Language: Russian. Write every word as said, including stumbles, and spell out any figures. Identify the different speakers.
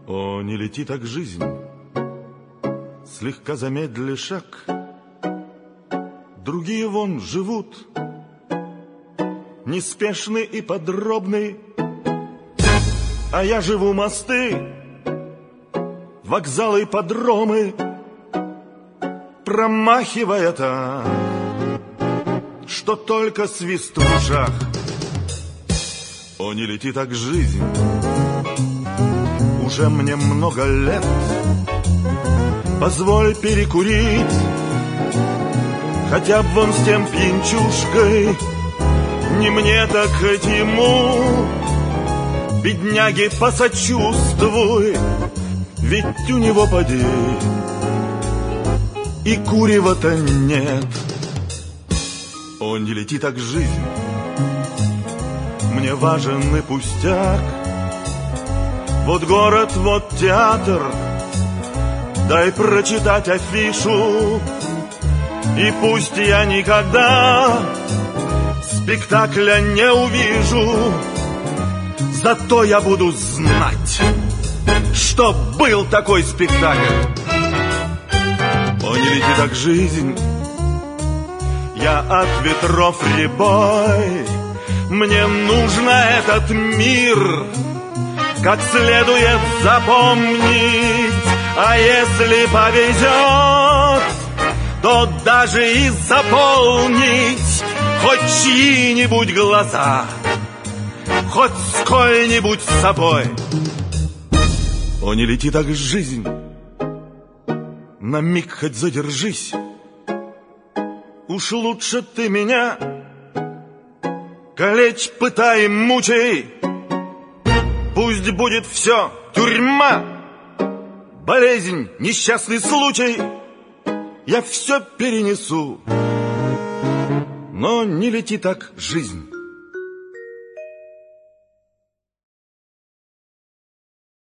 Speaker 1: О, не лети так жизнь, слегка замедли шаг. Другие вон живут, неспешный и подробный, а я живу мосты, вокзалы, подромы, промахивая так, что только свист в ушах. О, не лети так жизнь, уже мне много лет, позволь перекурить, хотя бы вон с тем пьянчушкой, не мне так хоть ему, бедняге, посочувствуй, ведь у него поди и курева-то нет. О, не лети так жизнь, мне важен и пустяк, вот город, вот театр, дай прочитать афишу, и пусть я никогда спектакля не увижу, зато я буду знать, что был такой спектакль. О, не лети так жизнь, я от ветров рябой, мне нужно этот мир как следует запомнить, а если повезет, то даже и заполнить хоть чьи-нибудь глаза, хоть сколь-нибудь с собой. О, не лети так жизнь, на миг хоть задержись, уж лучше ты меня калечь, пытай, мучай, пусть будет все тюрьма, болезнь, несчастный случай, я все перенесу, но не лети так жизнь.